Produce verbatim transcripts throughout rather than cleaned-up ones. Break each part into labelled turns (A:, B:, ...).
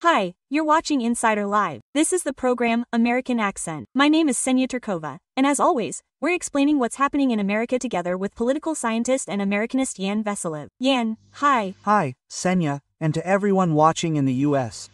A: Hi, you're watching Insider Live. This is the program American Accent. My name is Senya Turkova, and as always, we're explaining what's happening in America together with political scientist and Americanist Yan Veselev. Yan, hi.
B: Hi, Senya, and to everyone watching in the U S.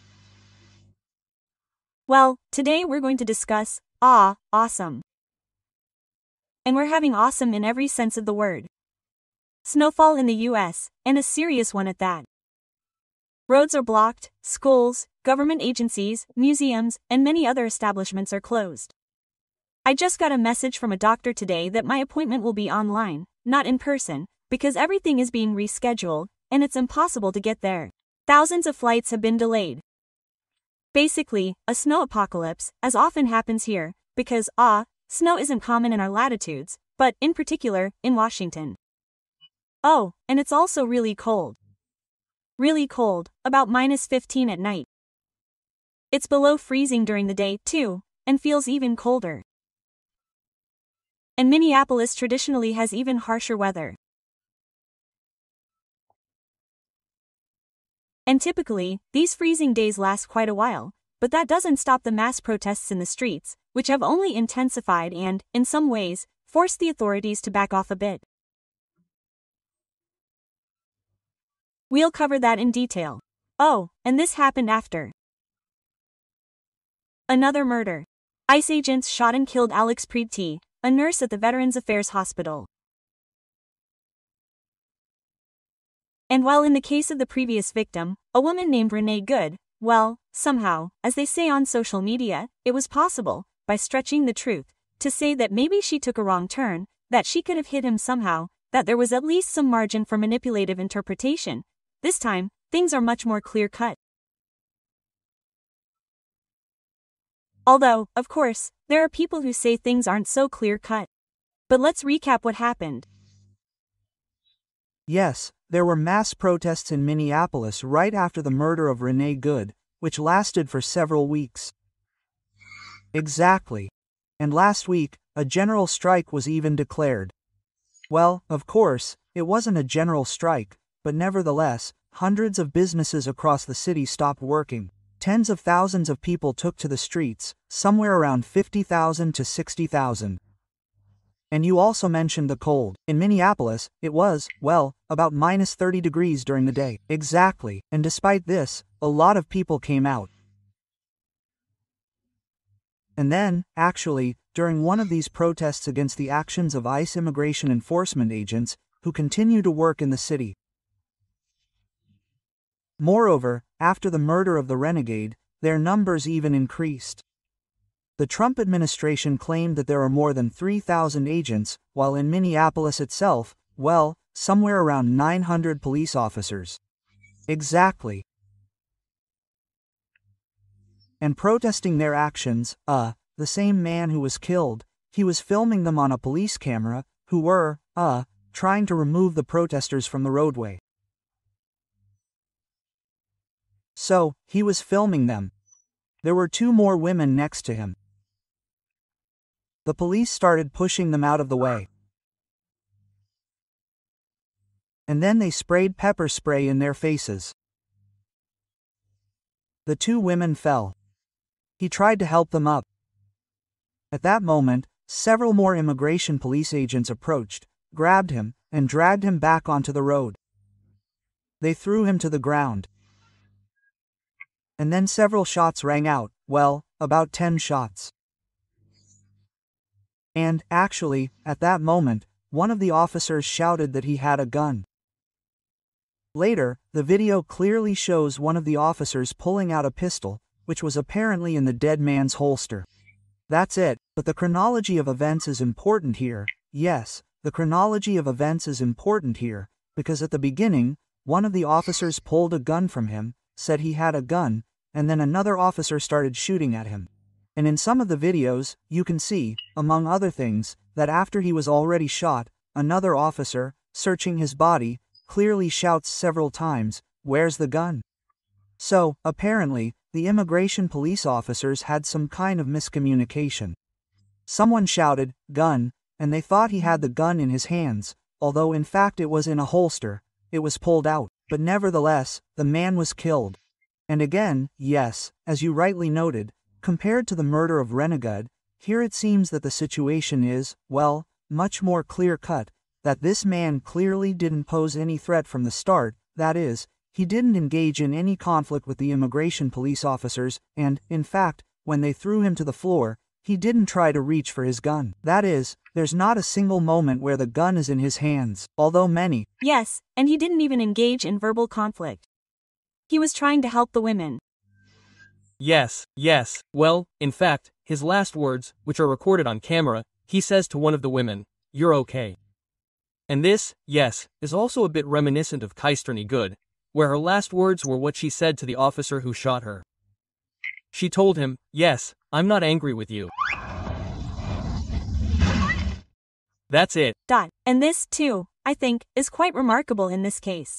A: Well, today we're going to discuss, ah, awesome. And we're having awesome in every sense of the word. Snowfall in the U S, and a serious one at that. Roads are blocked, schools, government agencies, museums, and many other establishments are closed. I just got a message from a doctor today that my appointment will be online, not in person, because everything is being rescheduled, and it's impossible to get there. Thousands of flights have been delayed. Basically, a snow apocalypse, as often happens here, because, ah, snow isn't common in our latitudes, but, in particular, in Washington. Oh, and it's also really cold. Really cold, about minus fifteen at night. It's below freezing during the day, too, and feels even colder. And Minneapolis traditionally has even harsher weather. And typically, these freezing days last quite a while, but that doesn't stop the mass protests in the streets, which have only intensified and, in some ways, forced the authorities to back off a bit. We'll cover that in detail. Oh, and this happened after another murder. ICE agents shot and killed Alex Preeti, a nurse at the Veterans Affairs Hospital. And while in the case of the previous victim, a woman named Renee Good, well, somehow, as they say on social media, it was possible, by stretching the truth, to say that maybe she took a wrong turn, that she could have hit him somehow, that there was at least some margin for manipulative interpretation. This time, things are much more clear-cut. Although, of course, there are people who say things aren't so clear-cut. But let's recap what happened.
B: Yes, there were mass protests in Minneapolis right after the murder of Renee Good, which lasted for several weeks. Exactly. And last week, a general strike was even declared. Well, of course, it wasn't a general strike, but nevertheless, hundreds of businesses across the city stopped working. Tens of thousands of people took to the streets, somewhere around fifty thousand to sixty thousand. And you also mentioned the cold. In Minneapolis, it was, well, about minus thirty degrees during the day. Exactly. And despite this, a lot of people came out. And then, actually, during one of these protests against the actions of ICE immigration enforcement agents, who continue to work in the city. Moreover, after the murder of the renegade, their numbers even increased. The Trump administration claimed that there are more than three thousand agents, while in Minneapolis itself, well, somewhere around nine hundred police officers. Exactly. And protesting their actions, uh, the same man who was killed, he was filming them on a police camera, who were, uh, trying to remove the protesters from the roadway. So, he was filming them. There were two more women next to him. The police started pushing them out of the way. And then they sprayed pepper spray in their faces. The two women fell. He tried to help them up. At that moment, several more immigration police agents approached, grabbed him, and dragged him back onto the road. They threw him to the ground. And then several shots rang out, well, about ten shots. And, actually, at that moment, one of the officers shouted that he had a gun. Later, the video clearly shows one of the officers pulling out a pistol, which was apparently in the dead man's holster. That's it, but the chronology of events is important here. Yes, the chronology of events is important here, because at the beginning, one of the officers pulled a gun from him, said he had a gun, and then another officer started shooting at him. And in some of the videos, you can see, among other things, that after he was already shot, another officer, searching his body, clearly shouts several times, "Where's the gun?" So, apparently, the immigration police officers had some kind of miscommunication. Someone shouted, "Gun," and they thought he had the gun in his hands, although in fact it was in a holster, it was pulled out, but nevertheless, the man was killed. And again, yes, as you rightly noted, compared to the murder of Renegade, here it seems that the situation is, well, much more clear-cut, that this man clearly didn't pose any threat from the start, that is, he didn't engage in any conflict with the immigration police officers, and, in fact, when they threw him to the floor, he didn't try to reach for his gun. That is, there's not a single moment where the gun is in his hands, although many.
A: Yes, and he didn't even engage in verbal conflict. He was trying to help the women.
C: Yes, yes, well, in fact, his last words, which are recorded on camera, he says to one of the women, "You're okay." And this, yes, is also a bit reminiscent of Keisterny Good, where her last words were what she said to the officer who shot her. She told him, "Yes, I'm not angry with you." That's it.
A: Dot. And this, too, I think, is quite remarkable in this case.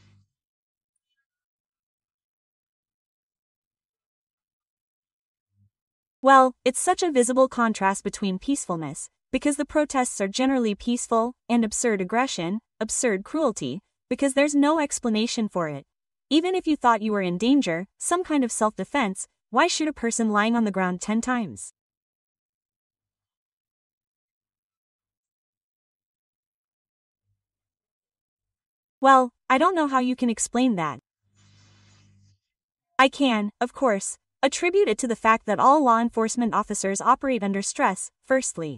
A: Well, it's such a visible contrast between peacefulness, because the protests are generally peaceful, and absurd aggression, absurd cruelty, because there's no explanation for it. Even if you thought you were in danger, some kind of self-defense, why shoot a person lying on the ground ten times? Well, I don't know how you can explain that. I can, of course, attribute it to the fact that all law enforcement officers operate under stress, firstly.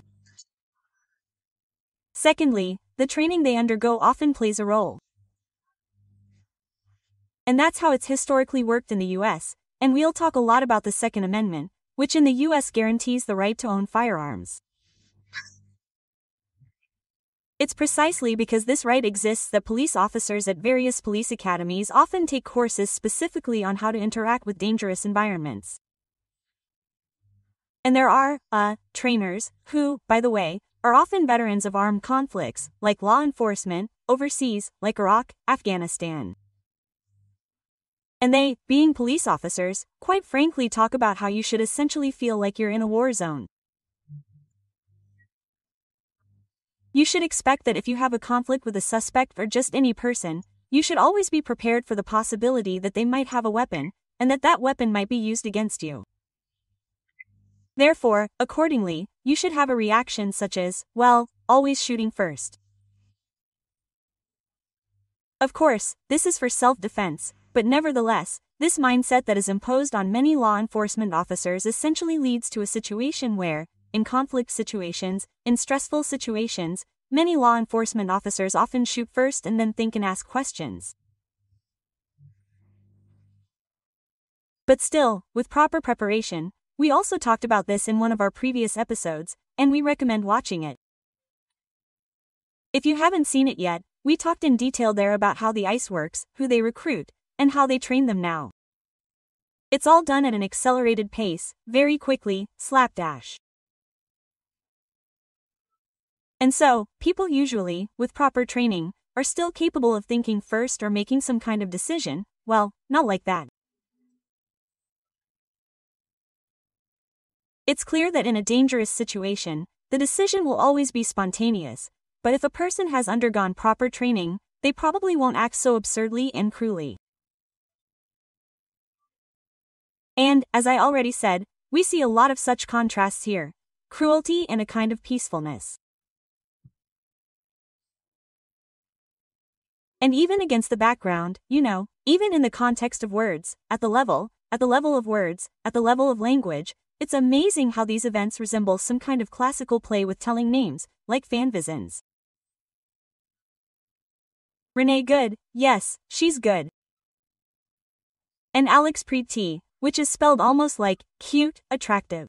A: Secondly, the training they undergo often plays a role. And that's how it's historically worked in the U S, and we'll talk a lot about the Second Amendment, which in the U S guarantees the right to own firearms. It's precisely because this right exists that police officers at various police academies often take courses specifically on how to interact with dangerous environments. And there are, uh, trainers, who, by the way, are often veterans of armed conflicts, like law enforcement, overseas, like Iraq, Afghanistan. And they, being police officers, quite frankly talk about how you should essentially feel like you're in a war zone. You should expect that if you have a conflict with a suspect or just any person, you should always be prepared for the possibility that they might have a weapon, and that that weapon might be used against you. Therefore, accordingly, you should have a reaction such as, well, always shooting first. Of course, this is for self-defense, but nevertheless, this mindset that is imposed on many law enforcement officers essentially leads to a situation where, in conflict situations, in stressful situations, many law enforcement officers often shoot first and then think and ask questions. But still, with proper preparation, we also talked about this in one of our previous episodes, and we recommend watching it. If you haven't seen it yet, we talked in detail there about how the ICE works, who they recruit, and how they train them now. It's all done at an accelerated pace, very quickly, slapdash. And so, people usually, with proper training, are still capable of thinking first or making some kind of decision, well, not like that. It's clear that in a dangerous situation, the decision will always be spontaneous, but if a person has undergone proper training, they probably won't act so absurdly and cruelly. And, as I already said, we see a lot of such contrasts here, cruelty and a kind of peacefulness. And even against the background, you know, even in the context of words, at the level, at the level of words, at the level of language, it's amazing how these events resemble some kind of classical play with telling names, like fanfictions. Renee Good, yes, she's good. And Alex Preeti, which is spelled almost like, cute, attractive.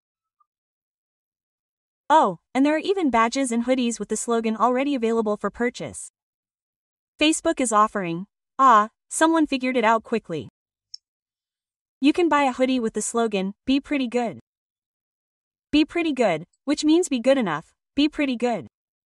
A: Oh, and there are even badges and hoodies with the slogan already available for purchase. Facebook is offering, ah, someone figured it out quickly. You can buy a hoodie with the slogan, be pretty good. Be pretty good, which means be good enough, be pretty good.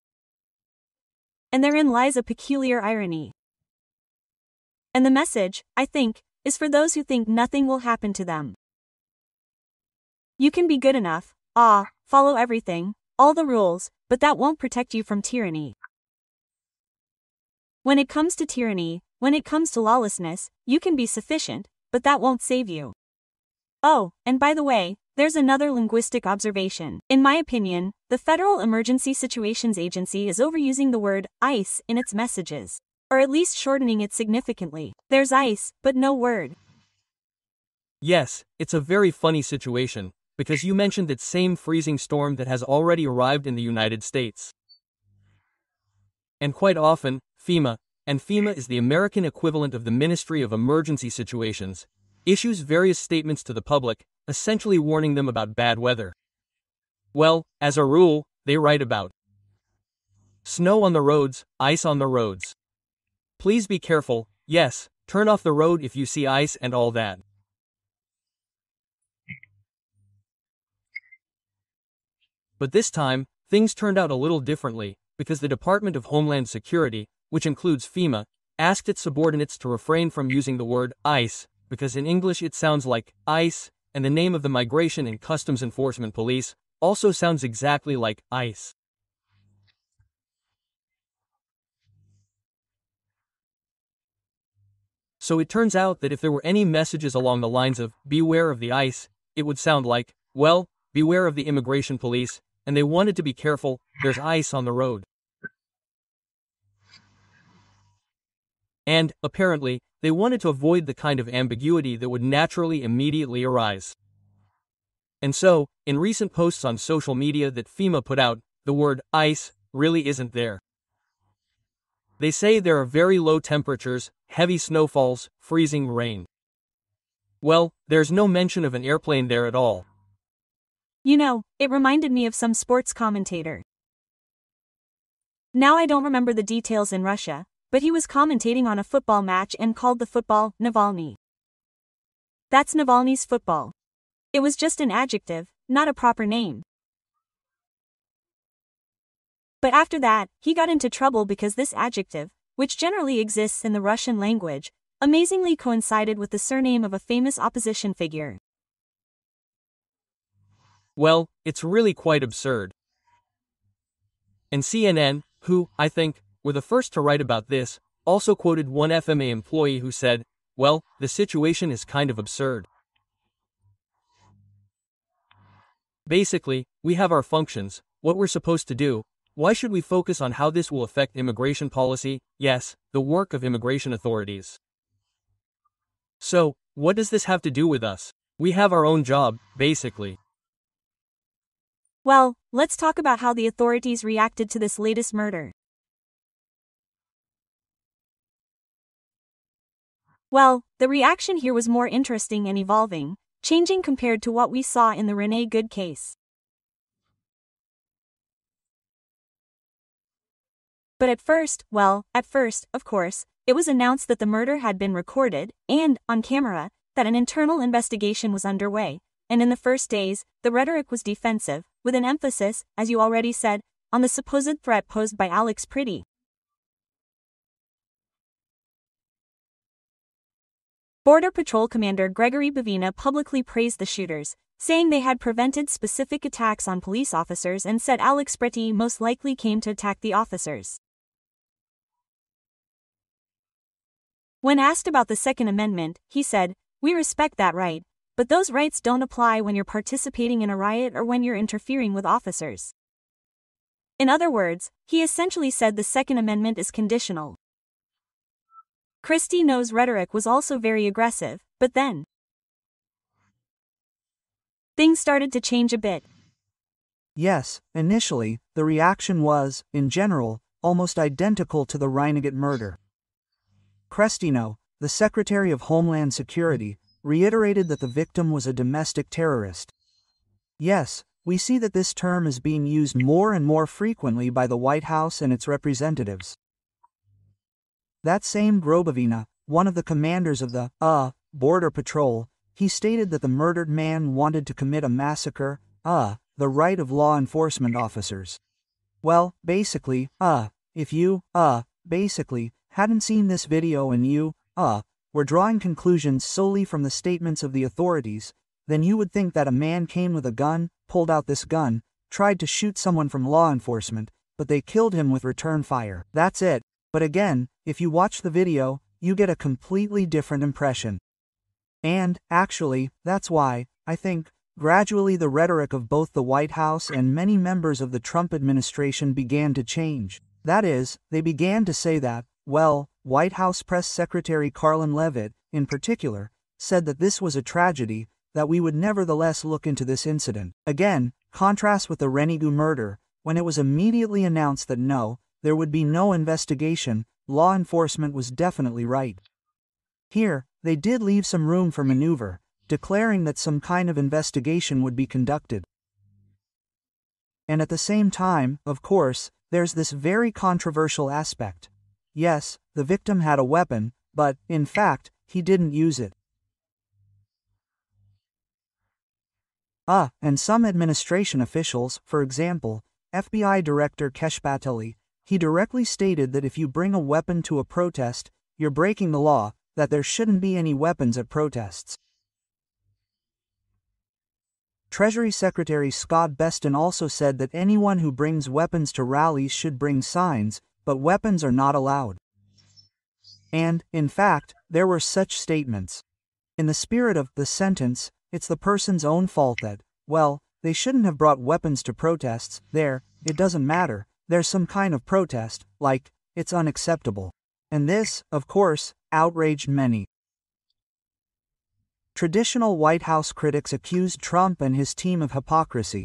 A: And therein lies a peculiar irony. And the message, I think, is for those who think nothing will happen to them. You can be good enough, ah, follow everything, all the rules, but that won't protect you from tyranny. When it comes to tyranny, when it comes to lawlessness, you can be sufficient, but that won't save you. Oh, and by the way, there's another linguistic observation. In my opinion, the Federal Emergency Situations Agency is overusing the word ICE in its messages, or at least shortening it significantly. There's ICE, but no word.
C: Yes, it's a very funny situation, because you mentioned that same freezing storm that has already arrived in the United States. And quite often, FEMA, and FEMA is the American equivalent of the Ministry of Emergency Situations, issues various statements to the public, essentially warning them about bad weather. Well, as a rule, they write about snow on the roads, ice on the roads. Please be careful, yes, turn off the road if you see ice and all that. But this time, things turned out a little differently, because the Department of Homeland Security, which includes FEMA, asked its subordinates to refrain from using the word ICE, because in English it sounds like ICE, and the name of the Migration and Customs Enforcement Police also sounds exactly like ICE. So it turns out that if there were any messages along the lines of, beware of the ICE, it would sound like, well, beware of the immigration police, and they wanted to be careful, there's ice on the road. And, apparently, they wanted to avoid the kind of ambiguity that would naturally immediately arise. And so, in recent posts on social media that FEMA put out, the word ice really isn't there. They say there are very low temperatures, heavy snowfalls, freezing rain. Well, there's no mention of an airplane there at all.
A: You know, it reminded me of some sports commentator. Now I don't remember the details in Russia, but he was commentating on a football match and called the football Navalny. That's Navalny's football. It was just an adjective, not a proper name. But after that, he got into trouble because this adjective, which generally exists in the Russian language, amazingly coincided with the surname of a famous opposition figure.
C: Well, it's really quite absurd. And C N N, who, I think, were the first to write about this, also quoted one F M A employee who said, well, the situation is kind of absurd. Basically, we have our functions, what we're supposed to do. Why should we focus on how this will affect immigration policy? Yes, the work of immigration authorities. So, what does this have to do with us? We have our own job, basically.
A: Well, let's talk about how the authorities reacted to this latest murder. Well, the reaction here was more interesting and evolving, changing compared to what we saw in the Renee Good case. But at first, well, at first, of course, it was announced that the murder had been recorded, and, on camera, that an internal investigation was underway, and in the first days, the rhetoric was defensive, with an emphasis, as you already said, on the supposed threat posed by Alex Pretty. Border Patrol Commander Gregory Bavina publicly praised the shooters, saying they had prevented specific attacks on police officers and said Alex Pretty most likely came to attack the officers. When asked about the Second Amendment, he said, "We respect that right, but those rights don't apply when you're participating in a riot or when you're interfering with officers." In other words, he essentially said the Second Amendment is conditional. Kristi Noem's rhetoric was also very aggressive, but then things started to change a bit.
B: Yes, initially, the reaction was, in general, almost identical to the Reinegat murder. Kristi Noem, the Secretary of Homeland Security, reiterated that the victim was a domestic terrorist. Yes, we see that this term is being used more and more frequently by the White House and its representatives. That same Grobovina, one of the commanders of the uh, Border Patrol, he stated that the murdered man wanted to commit a massacre, uh, the right of law enforcement officers. Well, basically, uh, if you, uh, basically, hadn't seen this video and you, uh, were drawing conclusions solely from the statements of the authorities, then you would think that a man came with a gun, pulled out this gun, tried to shoot someone from law enforcement, but they killed him with return fire. That's it. But again, if you watch the video, you get a completely different impression. And, actually, that's why, I think, gradually the rhetoric of both the White House and many members of the Trump administration began to change. That is, they began to say that, well, White House Press Secretary Karoline Leavitt, in particular, said that this was a tragedy, that we would nevertheless look into this incident. Again, contrast with the Rennigu murder, when it was immediately announced that no, there would be no investigation, law enforcement was definitely right. Here, they did leave some room for maneuver, declaring that some kind of investigation would be conducted. And at the same time, of course, there's this very controversial aspect. Yes, the victim had a weapon, but, in fact, he didn't use it. Ah, uh, and some administration officials, for example, F B I Director Kesh Patel, he directly stated that if you bring a weapon to a protest, you're breaking the law, that there shouldn't be any weapons at protests. Treasury Secretary Scott Bessent also said that anyone who brings weapons to rallies should bring signs, but weapons are not allowed. And, in fact, there were such statements. In the spirit of the sentence, it's the person's own fault that, well, they shouldn't have brought weapons to protests, there, it doesn't matter, there's some kind of protest, like, it's unacceptable. And this, of course, outraged many. Traditional White House critics accused Trump and his team of hypocrisy.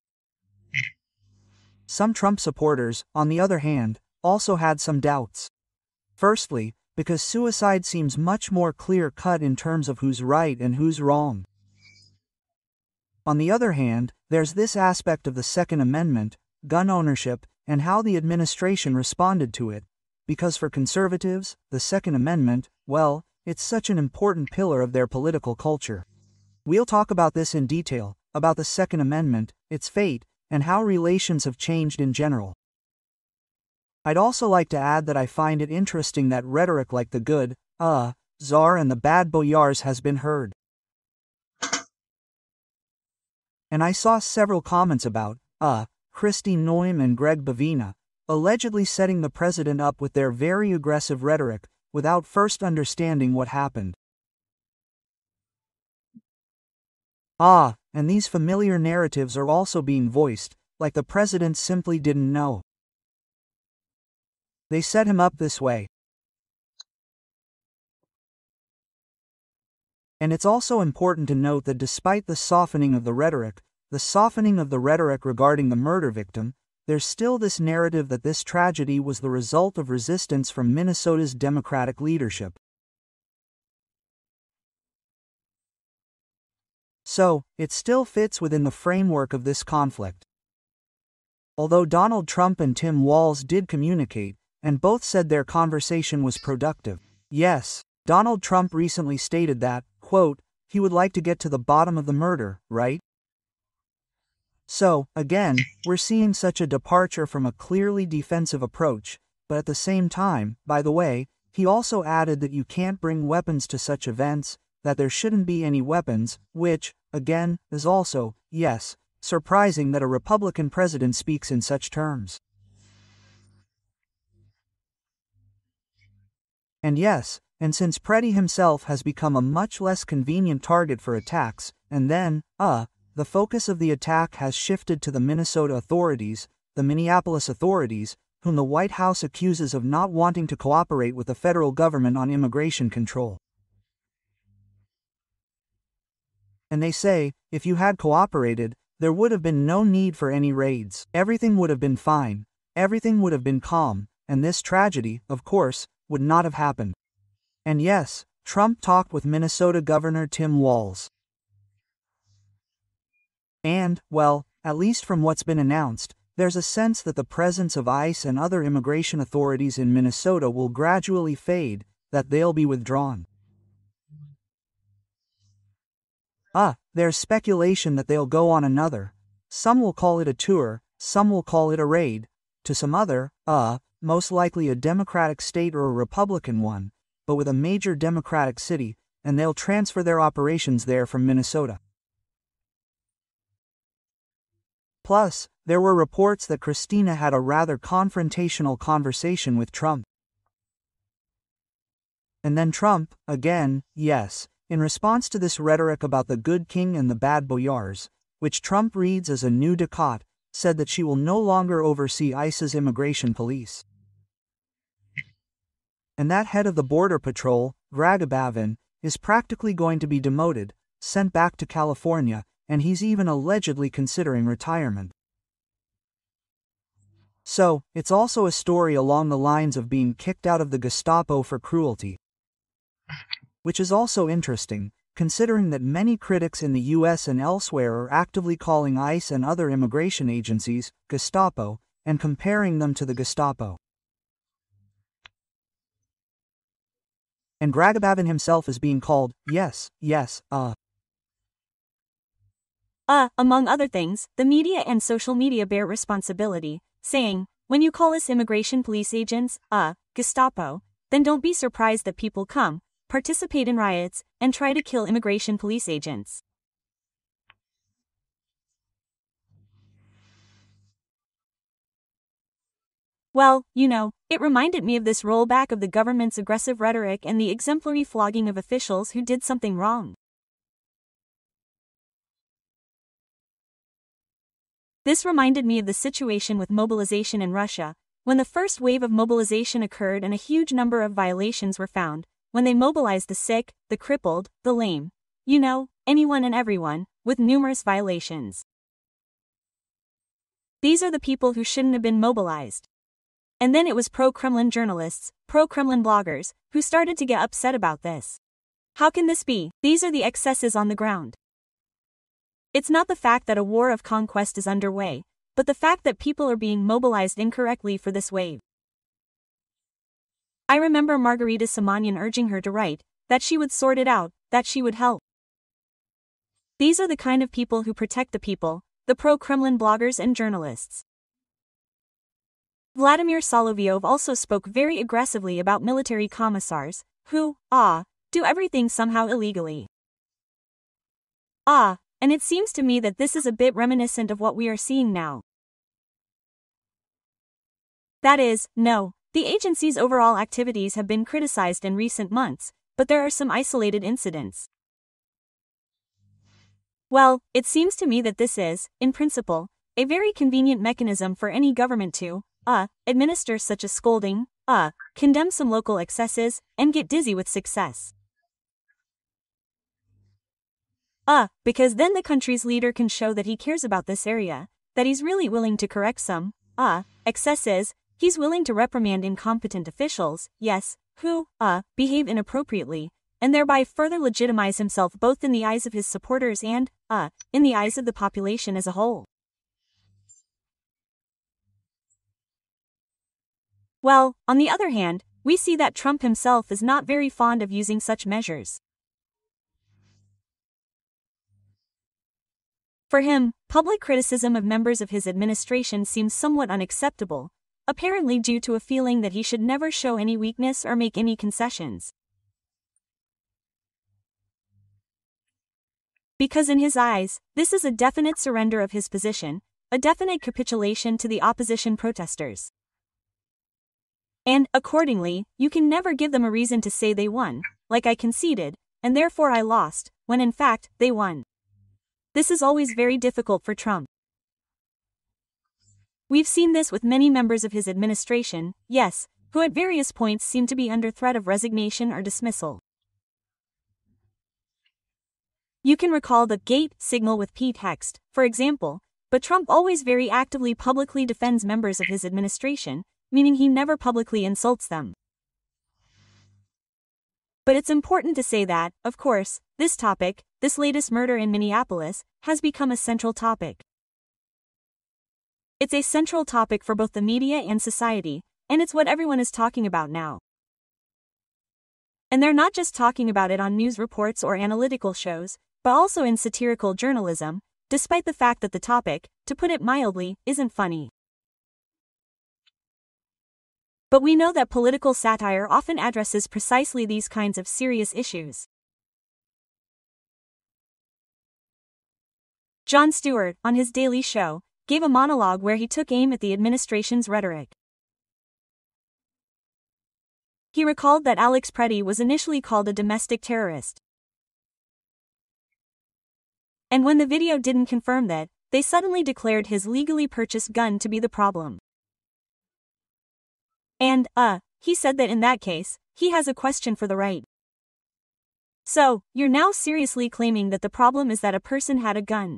B: Some Trump supporters, on the other hand, also had some doubts. Firstly, because suicide seems much more clear-cut in terms of who's right and who's wrong. On the other hand, there's this aspect of the Second Amendment, gun ownership, and how the administration responded to it, because for conservatives, the Second Amendment, well, it's such an important pillar of their political culture. We'll talk about this in detail, about the Second Amendment, its fate, and how relations have changed in general. I'd also like to add that I find it interesting that rhetoric like the good, uh, czar and the bad boyars has been heard. And I saw several comments about, uh, Kristi Noem and Greg Bavina, allegedly setting the president up with their very aggressive rhetoric, without first understanding what happened. Ah, and these familiar narratives are also being voiced, like the president simply didn't know. They set him up this way. And it's also important to note that despite the softening of the rhetoric, the softening of the rhetoric regarding the murder victim, there's still this narrative that this tragedy was the result of resistance from Minnesota's Democratic leadership. So, it still fits within the framework of this conflict. Although Donald Trump and Tim Walz did communicate, and both said their conversation was productive. Yes, Donald Trump recently stated that, quote, he would like to get to the bottom of the murder, right? So, again, we're seeing such a departure from a clearly defensive approach, but at the same time, by the way, he also added that you can't bring weapons to such events, that there shouldn't be any weapons, which, again, is also, yes, surprising that a Republican president speaks in such terms. And yes, and since Preddy himself has become a much less convenient target for attacks, and then, uh, the focus of the attack has shifted to the Minnesota authorities, the Minneapolis authorities, whom the White House accuses of not wanting to cooperate with the federal government on immigration control. And they say, if you had cooperated, there would have been no need for any raids. Everything would have been fine, everything would have been calm, and this tragedy, of course, would not have happened. And yes, Trump talked with Minnesota Governor Tim Walz. And, well, at least from what's been announced, there's a sense that the presence of ICE and other immigration authorities in Minnesota will gradually fade, that they'll be withdrawn. Ah, there's speculation that they'll go on another. Some will call it a tour, some will call it a raid, to some other, uh, most likely a Democratic state or a Republican one, but with a major Democratic city, and they'll transfer their operations there from Minnesota. Plus, there were reports that Christina had a rather confrontational conversation with Trump. And then Trump, again, yes, In response to this rhetoric about the good king and the bad boyars, which Trump reads as a new decade, said that she will no longer oversee ICE's immigration police. And that head of the Border Patrol, Gragabavin, is practically going to be demoted, sent back to California, and he's even allegedly considering retirement. So, it's also a story along the lines of being kicked out of the Gestapo for cruelty. Which is also interesting, considering that many critics in the U S and elsewhere are actively calling ICE and other immigration agencies Gestapo, and comparing them to the Gestapo. And Gragabavin himself is being called, yes, yes, uh.
A: Uh, among other things, the media and social media bear responsibility, saying, when you call us immigration police agents, uh, Gestapo, then don't be surprised that people come, participate in riots, and try to kill immigration police agents. Well, you know, it reminded me of this rollback of the government's aggressive rhetoric and the exemplary flogging of officials who did something wrong. This reminded me of the situation with mobilization in Russia, when the first wave of mobilization occurred and a huge number of violations were found, when they mobilized the sick, the crippled, the lame, you know, anyone and everyone, with numerous violations. These are the people who shouldn't have been mobilized. And then it was pro-Kremlin journalists, pro-Kremlin bloggers, who started to get upset about this. How can this be? These are the excesses on the ground. It's not the fact that a war of conquest is underway, but the fact that people are being mobilized incorrectly for this wave. I remember Margarita Simonyan urging her to write, that she would sort it out, that she would help. These are the kind of people who protect the people, the pro-Kremlin bloggers and journalists. Vladimir Solovyov also spoke very aggressively about military commissars, who, ah, do everything somehow illegally. Ah, and it seems to me that this is a bit reminiscent of what we are seeing now. That is, no, the agency's overall activities have been criticized in recent months, but there are some isolated incidents. Well, it seems to me that this is, in principle, a very convenient mechanism for any government to, uh, administer such a scolding, uh, condemn some local excesses, and get dizzy with success. Uh, because then the country's leader can show that he cares about this area, that he's really willing to correct some, uh, excesses, he's willing to reprimand incompetent officials, yes, who, uh, behave inappropriately, and thereby further legitimize himself both in the eyes of his supporters and, uh, in the eyes of the population as a whole. Well, on the other hand, we see that Trump himself is not very fond of using such measures. For him, public criticism of members of his administration seems somewhat unacceptable, apparently due to a feeling that he should never show any weakness or make any concessions. Because in his eyes, this is a definite surrender of his position, a definite capitulation to the opposition protesters. And, accordingly, you can never give them a reason to say they won, like I conceded, and therefore I lost, when in fact, they won. This is always very difficult for Trump. We've seen this with many members of his administration, yes, who at various points seem to be under threat of resignation or dismissal. You can recall the Gate signal with Pete Hegseth, for example, but Trump always very actively publicly defends members of his administration, meaning he never publicly insults them. But it's important to say that, of course, this topic, this latest murder in Minneapolis, has become a central topic. It's a central topic for both the media and society, and it's what everyone is talking about now. And they're not just talking about it on news reports or analytical shows, but also in satirical journalism, despite the fact that the topic, to put it mildly, isn't funny. But we know that political satire often addresses precisely these kinds of serious issues. Jon Stewart, on his Daily Show, gave a monologue where he took aim at the administration's rhetoric. He recalled that Alex Preddy was initially called a domestic terrorist. And when the video didn't confirm that, they suddenly declared his legally purchased gun to be the problem. And, uh, he said that in that case, he has a question for the right. So, you're now seriously claiming that the problem is that a person had a gun.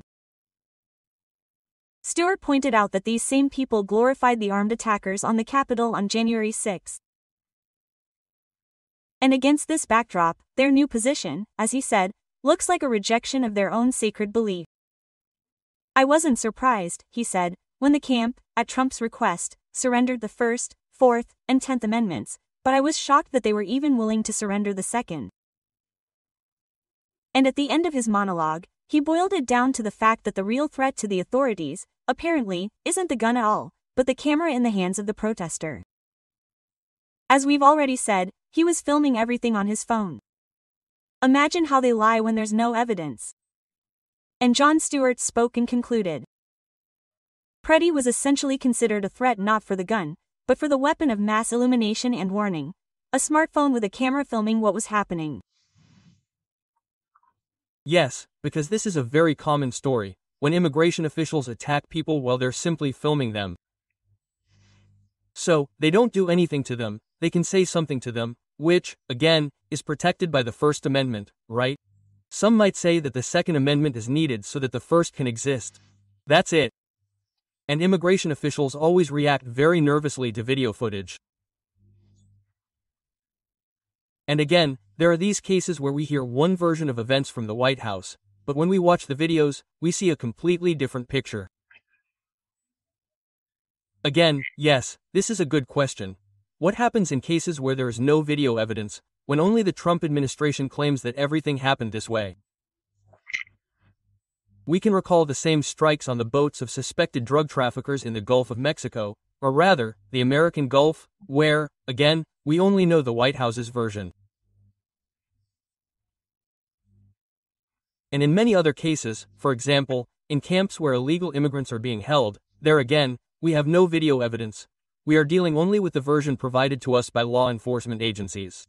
A: Stewart pointed out that these same people glorified the armed attackers on the Capitol on January sixth. And against this backdrop, their new position, as he said, looks like a rejection of their own sacred belief. I wasn't surprised, he said, when the camp, at Trump's request, surrendered the First, Fourth, and Tenth Amendments, but I was shocked that they were even willing to surrender the Second. And at the end of his monologue, he boiled it down to the fact that the real threat to the authorities, apparently, isn't the gun at all, but the camera in the hands of the protester. As we've already said, he was filming everything on his phone. Imagine how they lie when there's no evidence. And Jon Stewart spoke and concluded. Preddy was essentially considered a threat not for the gun, but for the weapon of mass illumination and warning, a smartphone with a camera filming what was happening.
C: Yes, because this is a very common story, when immigration officials attack people while they're simply filming them. So, they don't do anything to them, they can say something to them, which, again, is protected by the First Amendment, right? Some might say that the Second Amendment is needed so that the First can exist. That's it. And immigration officials always react very nervously to video footage. And again, there are these cases where we hear one version of events from the White House, but when we watch the videos, we see a completely different picture. Again, yes, this is a good question. What happens in cases where there is no video evidence, when only the Trump administration claims that everything happened this way? We can recall the same strikes on the boats of suspected drug traffickers in the Gulf of Mexico, or rather, the American Gulf, where, again, we only know the White House's version. And in many other cases, for example, in camps where illegal immigrants are being held, there again, we have no video evidence. We are dealing only with the version provided to us by law enforcement agencies.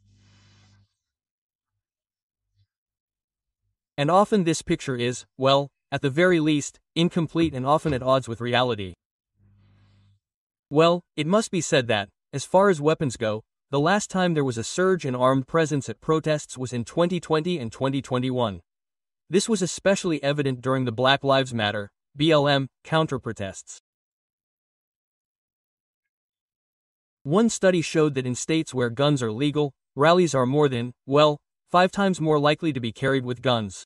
C: And often this picture is, well, at the very least, incomplete and often at odds with reality. Well, it must be said that, as far as weapons go, the last time there was a surge in armed presence at protests was in twenty twenty and twenty twenty-one. This was especially evident during the Black Lives Matter, B L M, counter-protests. One study showed that in states where guns are legal, rallies are more than, well, five times more likely to be carried with guns.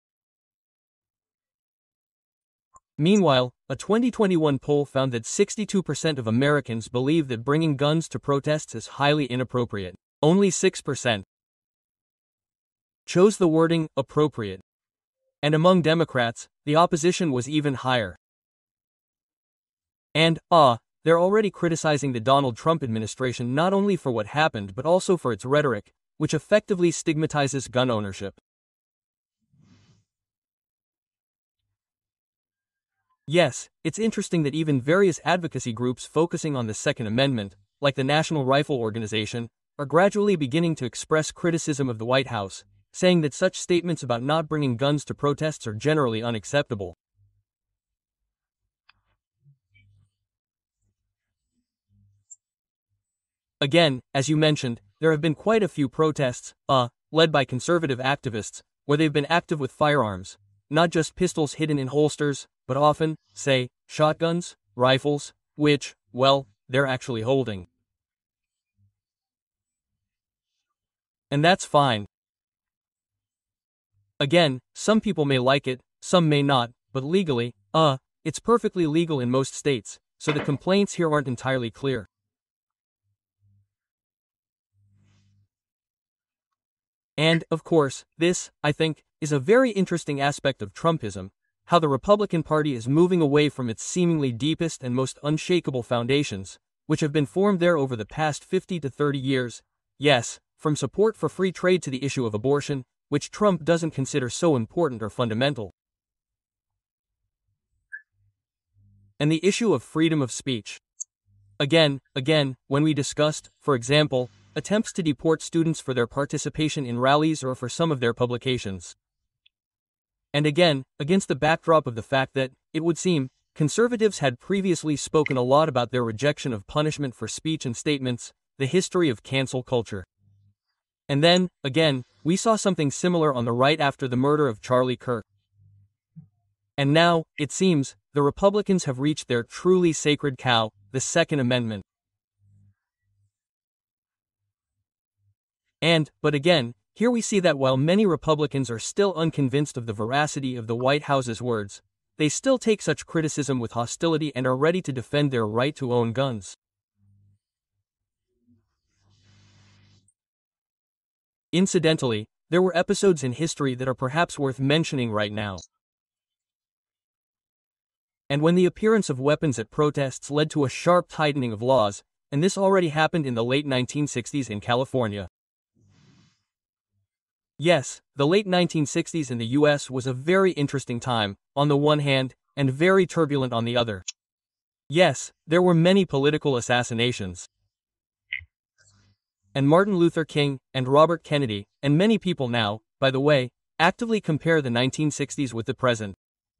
C: Meanwhile, a twenty twenty-one poll found that sixty-two percent of Americans believe that bringing guns to protests is highly inappropriate. Only six percent chose the wording appropriate. And among Democrats, the opposition was even higher. And, ah, uh, they're already criticizing the Donald Trump administration not only for what happened but also for its rhetoric, which effectively stigmatizes gun ownership. Yes, it's interesting that even various advocacy groups focusing on the Second Amendment, like the National Rifle Organization, are gradually beginning to express criticism of the White House, saying that such statements about not bringing guns to protests are generally unacceptable. Again, as you mentioned, there have been quite a few protests, uh, led by conservative activists, where they've been active with firearms, not just pistols hidden in holsters, but often, say, shotguns, rifles, which, well, they're actually holding. And that's fine. Again, some people may like it, some may not, but legally, uh, it's perfectly legal in most states, so the complaints here aren't entirely clear. And, of course, this, I think, is a very interesting aspect of Trumpism, how the Republican Party is moving away from its seemingly deepest and most unshakable foundations, which have been formed there over the past fifty to thirty years, yes, from support for free trade to the issue of abortion, which Trump doesn't consider so important or fundamental, and the issue of freedom of speech. Again, again, when we discussed, for example, attempts to deport students for their participation in rallies or for some of their publications. And again, against the backdrop of the fact that, it would seem, conservatives had previously spoken a lot about their rejection of punishment for speech and statements, the history of cancel culture. And then, again, we saw something similar on the right after the murder of Charlie Kirk. And now, it seems, the Republicans have reached their truly sacred cow, the Second Amendment. And, but again, here we see that while many Republicans are still unconvinced of the veracity of the White House's words, they still take such criticism with hostility and are ready to defend their right to own guns. Incidentally, there were episodes in history that are perhaps worth mentioning right now. And when the appearance of weapons at protests led to a sharp tightening of laws, and this already happened in the late nineteen sixties in California. Yes, the late nineteen sixties in the U S was a very interesting time, on the one hand, and very turbulent on the other. Yes, there were many political assassinations. And Martin Luther King, and Robert Kennedy, and many people now, by the way, actively compare the nineteen sixties with the present.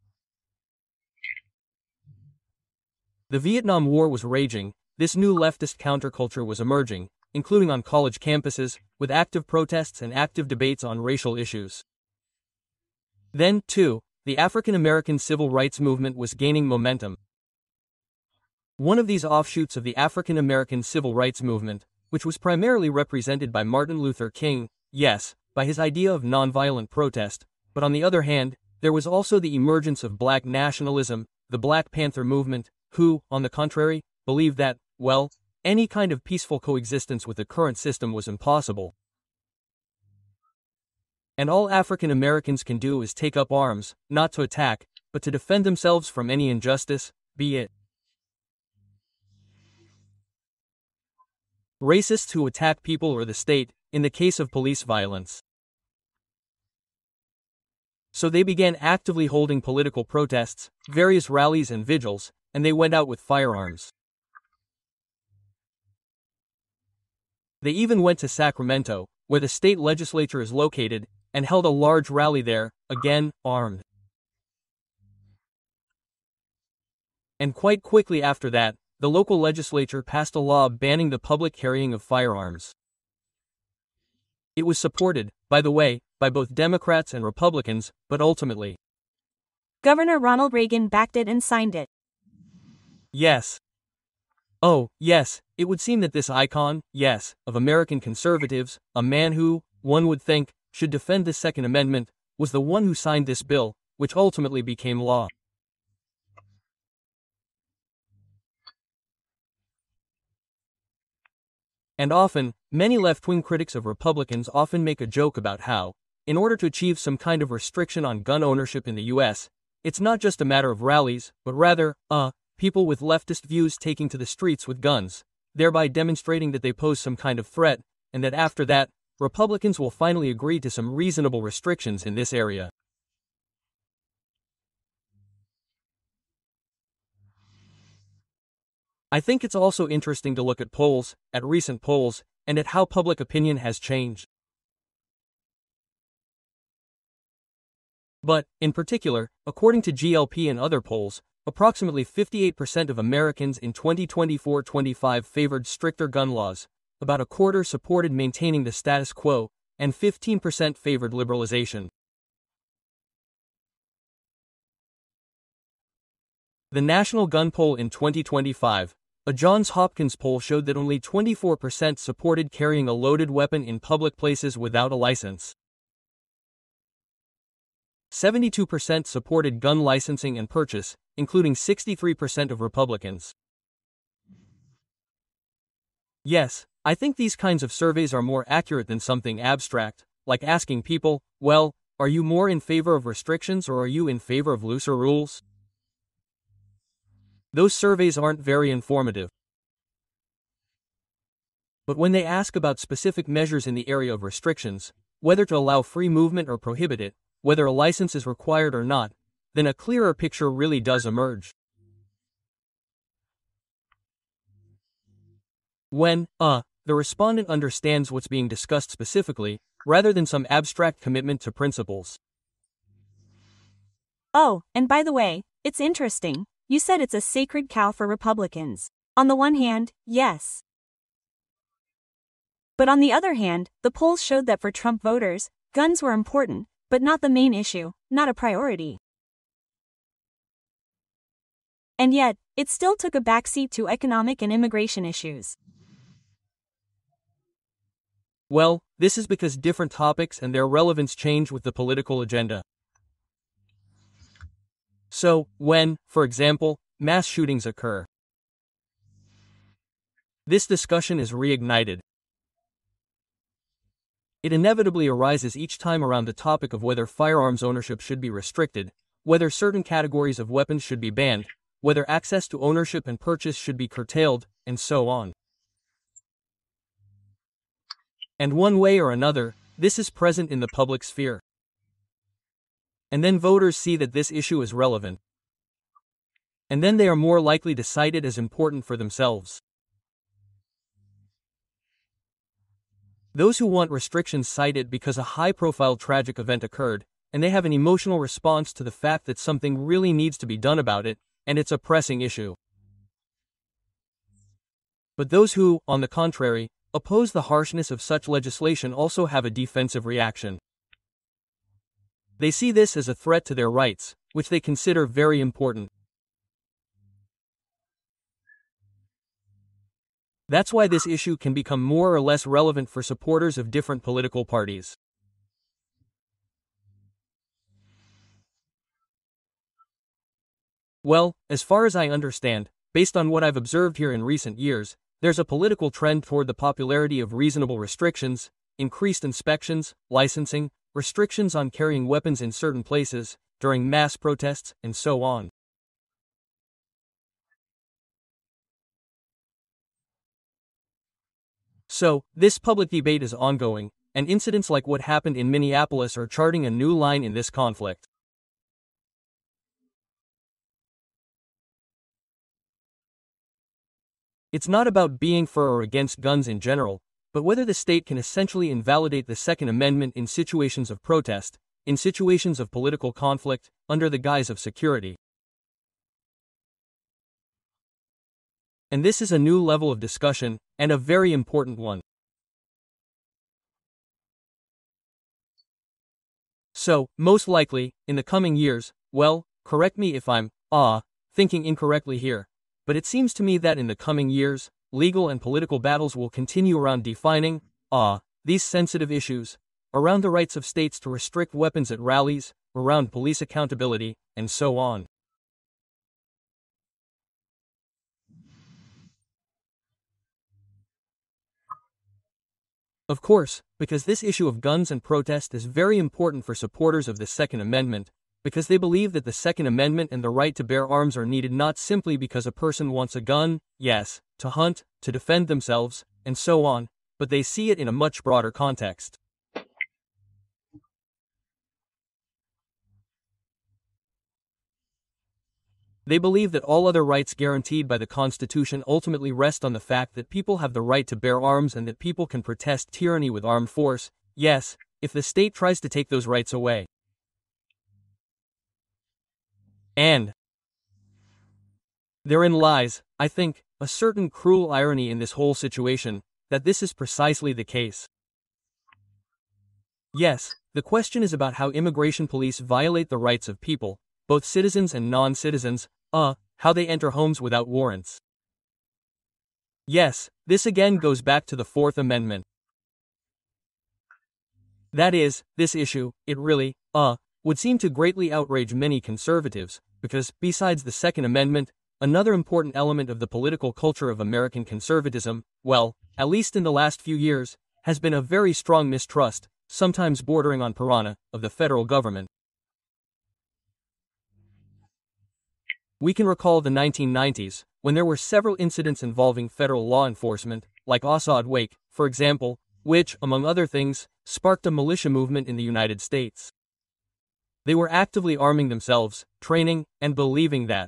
C: The Vietnam War was raging, this new leftist counterculture was emerging, including on college campuses, with active protests and active debates on racial issues. Then, too, the African American civil rights movement was gaining momentum. One of these offshoots of the African American civil rights movement, which was primarily represented by Martin Luther King, yes, by his idea of nonviolent protest, but on the other hand, there was also the emergence of black nationalism, the Black Panther movement, who, on the contrary, believed that, well, any kind of peaceful coexistence with the current system was impossible. And all African Americans can do is take up arms, not to attack, but to defend themselves from any injustice, be it racists who attack people or the state, in the case of police violence. So they began actively holding political protests, various rallies and vigils, and they went out with firearms. They even went to Sacramento, where the state legislature is located, and held a large rally there, again, armed. And quite quickly after that, the local legislature passed a law banning the public carrying of firearms. It was supported, by the way, by both Democrats and Republicans, but ultimately,
A: Governor Ronald Reagan backed it and signed it.
C: Yes. Oh, yes, it would seem that this icon, yes, of American conservatives, a man who, one would think, should defend the Second Amendment, was the one who signed this bill, which ultimately became law. And often, many left-wing critics of Republicans often make a joke about how, in order to achieve some kind of restriction on gun ownership in the U S, it's not just a matter of rallies, but rather, uh, people with leftist views taking to the streets with guns, thereby demonstrating that they pose some kind of threat, and that after that, Republicans will finally agree to some reasonable restrictions in this area. I think it's also interesting to look at polls, at recent polls, and at how public opinion has changed. But, in particular, according to G L P and other polls, approximately fifty-eight percent of Americans in twenty twenty-four twenty-five favored stricter gun laws, about a quarter supported maintaining the status quo, and fifteen percent favored liberalization. The National Gun Poll in twenty twenty-five, a Johns Hopkins poll showed that only twenty-four percent supported carrying a loaded weapon in public places without a license. seventy-two percent supported gun licensing and purchase, including sixty-three percent of Republicans. Yes, I think these kinds of surveys are more accurate than something abstract, like asking people, well, are you more in favor of restrictions or are you in favor of looser rules? Those surveys aren't very informative. But when they ask about specific measures in the area of restrictions, whether to allow free movement or prohibit it, whether a license is required or not, then a clearer picture really does emerge. When, uh, the respondent understands what's being discussed specifically, rather than some abstract commitment to principles.
A: Oh, and by the way, it's interesting, you said it's a sacred cow for Republicans. On the one hand, yes. But on the other hand, the polls showed that for Trump voters, guns were important, but not the main issue, not a priority. And yet, it still took a backseat to economic and immigration issues.
C: Well, this is because different topics and their relevance change with the political agenda. So, when, for example, mass shootings occur, this discussion is reignited. It inevitably arises each time around the topic of whether firearms ownership should be restricted, whether certain categories of weapons should be banned, whether access to ownership and purchase should be curtailed, and so on. And one way or another, this is present in the public sphere. And then voters see that this issue is relevant. And then they are more likely to cite it as important for themselves. Those who want restrictions cite it because a high-profile tragic event occurred, and they have an emotional response to the fact that something really needs to be done about it, and it's a pressing issue. But those who, on the contrary, oppose the harshness of such legislation also have a defensive reaction. They see this as a threat to their rights, which they consider very important. That's why this issue can become more or less relevant for supporters of different political parties. Well, as far as I understand, based on what I've observed here in recent years, there's a political trend toward the popularity of reasonable restrictions, increased inspections, licensing, restrictions on carrying weapons in certain places, during mass protests, and so on. So, this public debate is ongoing, and incidents like what happened in Minneapolis are charting a new line in this conflict. It's not about being for or against guns in general, but whether the state can essentially invalidate the Second Amendment in situations of protest, in situations of political conflict, under the guise of security. And this is a new level of discussion, and a very important one. So, most likely, in the coming years, well, correct me if I'm, ah, thinking incorrectly here, but it seems to me that in the coming years, legal and political battles will continue around defining, ah, these sensitive issues, around the rights of states to restrict weapons at rallies, around police accountability, and so on. Of course, because this issue of guns and protest is very important for supporters of the Second Amendment, because they believe that the Second Amendment and the right to bear arms are needed not simply because a person wants a gun, yes, to hunt, to defend themselves, and so on, but they see it in a much broader context. They believe that all other rights guaranteed by the Constitution ultimately rest on the fact that people have the right to bear arms and that people can protest tyranny with armed force, yes, if the state tries to take those rights away. And therein lies, I think, a certain cruel irony in this whole situation, that this is precisely the case. Yes, the question is about how immigration police violate the rights of people, both citizens and non-citizens, uh, how they enter homes without warrants. Yes, this again goes back to the Fourth Amendment. That is, this issue, it really, uh, would seem to greatly outrage many conservatives, because, besides the Second Amendment, another important element of the political culture of American conservatism, well, at least in the last few years, has been a very strong mistrust, sometimes bordering on piranha, of the federal government. We can recall the nineteen nineties, when there were several incidents involving federal law enforcement, like Assad Wake, for example, which, among other things, sparked a militia movement in the United States. They were actively arming themselves, training, and believing that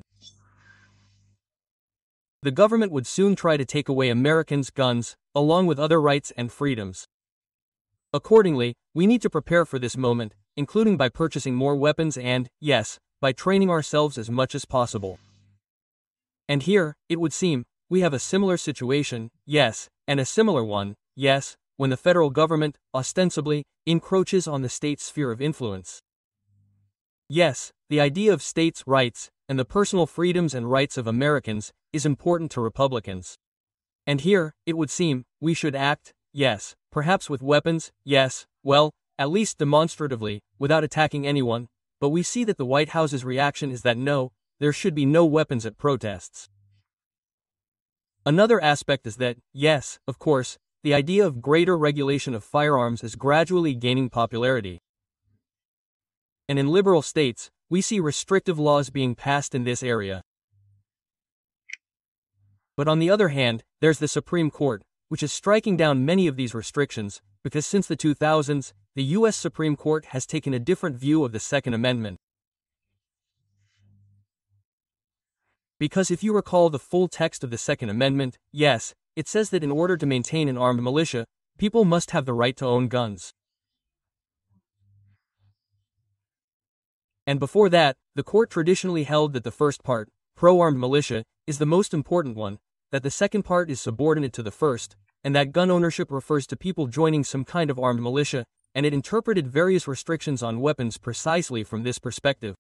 C: the government would soon try to take away Americans' guns, along with other rights and freedoms. Accordingly, we need to prepare for this moment, including by purchasing more weapons and, yes, by training ourselves as much as possible. And here, it would seem, we have a similar situation, yes, and a similar one, yes, when the federal government, ostensibly, encroaches on the state's sphere of influence. Yes, the idea of states' rights, and the personal freedoms and rights of Americans, is important to Republicans. And here, it would seem, we should act, yes, perhaps with weapons, yes, well, at least demonstratively, without attacking anyone, but we see that the White House's reaction is that no, there should be no weapons at protests. Another aspect is that, yes, of course, the idea of greater regulation of firearms is gradually gaining popularity. And in liberal states, we see restrictive laws being passed in this area. But on the other hand, there's the Supreme Court, which is striking down many of these restrictions, because since the two thousands, the U S Supreme Court has taken a different view of the Second Amendment. Because if you recall the full text of the Second Amendment, yes, it says that in order to maintain an armed militia, people must have the right to own guns. And before that, the court traditionally held that the first part, pro-armed militia, is the most important one, that the second part is subordinate to the first, and that gun ownership refers to people joining some kind of armed militia, and it interpreted various restrictions on weapons precisely from this perspective.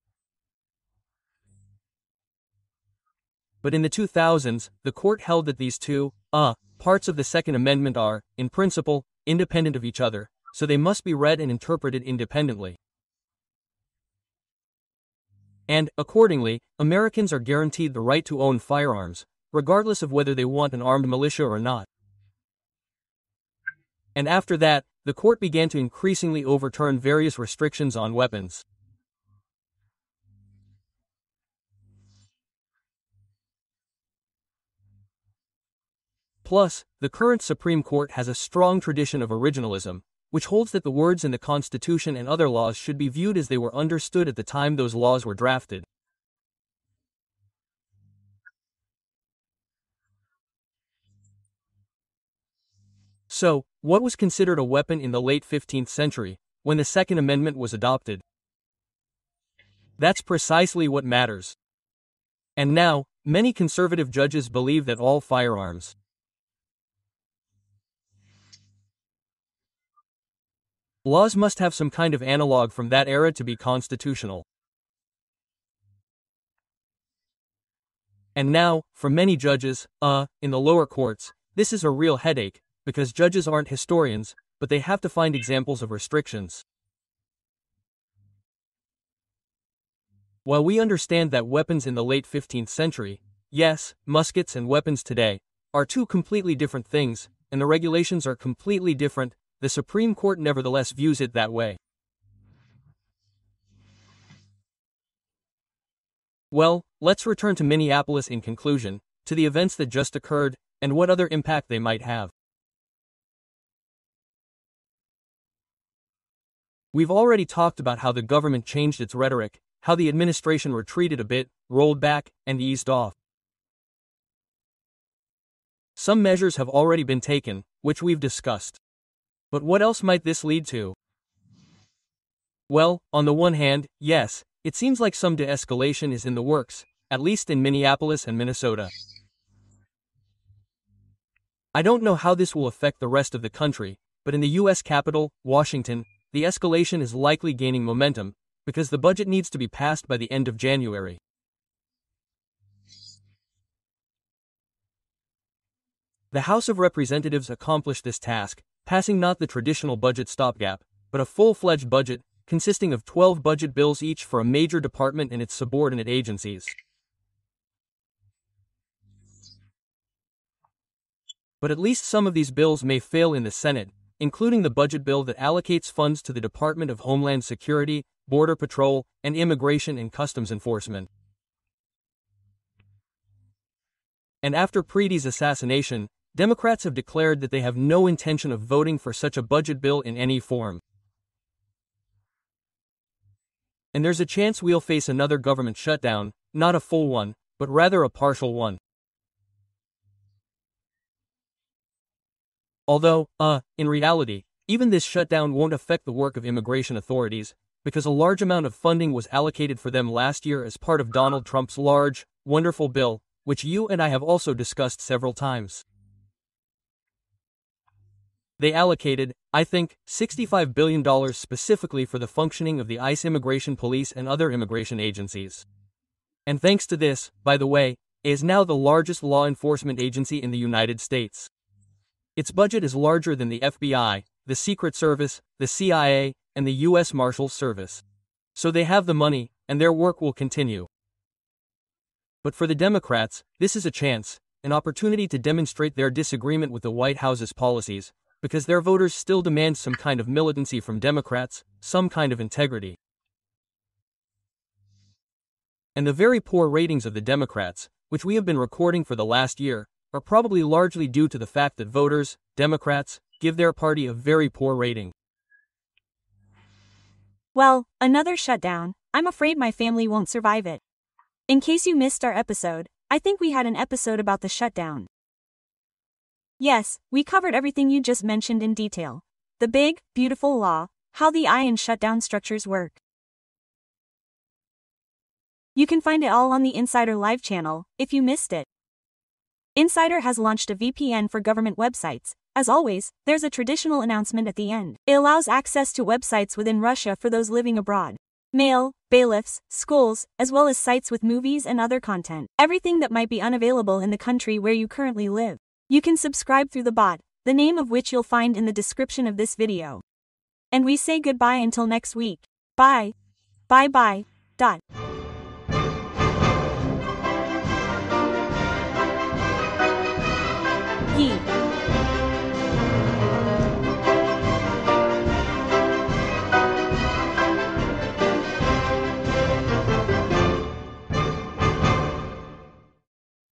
C: But in the two thousands, the court held that these two, uh, parts of the Second Amendment are, in principle, independent of each other, so they must be read and interpreted independently. And, accordingly, Americans are guaranteed the right to own firearms, regardless of whether they want an armed militia or not. And after that, the court began to increasingly overturn various restrictions on weapons. Plus, the current Supreme Court has a strong tradition of originalism, which holds that the words in the Constitution and other laws should be viewed as they were understood at the time those laws were drafted. So, what was considered a weapon in the late fifteenth century, when the Second Amendment was adopted? That's precisely what matters. And now, many conservative judges believe that all firearms laws must have some kind of analog from that era to be constitutional. And now, for many judges, uh, in the lower courts, this is a real headache, because judges aren't historians, but they have to find examples of restrictions. While we understand that weapons in the late fifteenth century, yes, muskets and weapons today, are two completely different things, and the regulations are completely different, the Supreme Court nevertheless views it that way. Well, let's return to Minneapolis in conclusion, to the events that just occurred, and what other impact they might have. We've already talked about how the government changed its rhetoric, how the administration retreated a bit, rolled back, and eased off. Some measures have already been taken, which we've discussed. But what else might this lead to? Well, on the one hand, yes, it seems like some de-escalation is in the works, at least in Minneapolis and Minnesota. I don't know how this will affect the rest of the country, but in the U S capital, Washington, the escalation is likely gaining momentum, because the budget needs to be passed by the end of January. The House of Representatives accomplished this task, passing not the traditional budget stopgap, but a full-fledged budget, consisting of twelve budget bills each for a major department and its subordinate agencies. But at least some of these bills may fail in the Senate, including the budget bill that allocates funds to the Department of Homeland Security, Border Patrol, and Immigration and Customs Enforcement. And after Preedy's assassination, Democrats have declared that they have no intention of voting for such a budget bill in any form. And there's a chance we'll face another government shutdown, not a full one, but rather a partial one. Although, uh, in reality, even this shutdown won't affect the work of immigration authorities, because a large amount of funding was allocated for them last year as part of Donald Trump's large, wonderful bill, which you and I have also discussed several times. They allocated, I think, sixty-five billion dollars specifically for the functioning of the ICE immigration police and other immigration agencies. And thanks to this, by the way, it is now the largest law enforcement agency in the United States. Its budget is larger than the F B I, the Secret Service, the C I A, and the U S Marshals Service. So they have the money, and their work will continue. But for the Democrats, this is a chance, an opportunity to demonstrate their disagreement with the White House's policies, because their voters still demand some kind of militancy from Democrats, some kind of integrity. And the very poor ratings of the Democrats, which we have been recording for the last year, are probably largely due to the fact that voters, Democrats, give their party a very poor rating.
A: Well, another shutdown. I'm afraid my family won't survive it. In case you missed our episode, I think we had an episode about the shutdown. Yes, we covered everything you just mentioned in detail. The big, beautiful law, how the I and shutdown structures work. You can find it all on the Insider Live channel, if you missed it. Insider has launched a V P N for government websites. As always, there's a traditional announcement at the end. It allows access to websites within Russia for those living abroad. Mail, bailiffs, schools, as well as sites with movies and other content. Everything that might be unavailable in the country where you currently live. You can subscribe through the bot, the name of which you'll find in the description of this video. And we say goodbye until next week. Bye. Bye bye. Dot.